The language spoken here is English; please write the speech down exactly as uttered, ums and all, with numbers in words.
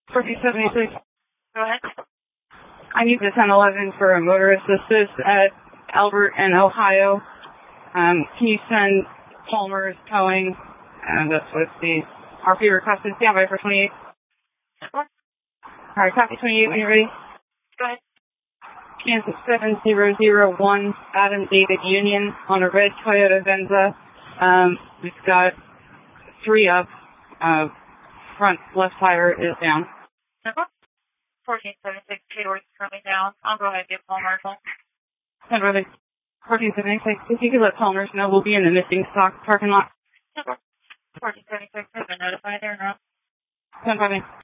fourteen seventy-six. Go ahead. I need the ten eleven for a motorist assist at Albert and Ohio. Um, can you send Palmer's towing? And that's what the R P requested. Stand by for twenty-eight. What? All right, copy twenty-eight when you're ready. Go ahead. Kansas seven zero zero one, Adam David Union on a red Toyota Venza. Um, we've got three up. Uh, front left tire is down. fourteen seventy-six, Taylor is currently down. I'll go ahead and get Palmer. Stand by. fourteen seventy-six, if you could let Palmer's know, we'll be in the missing stock parking lot. fourteen seventy-six has been notified there now. Stand by.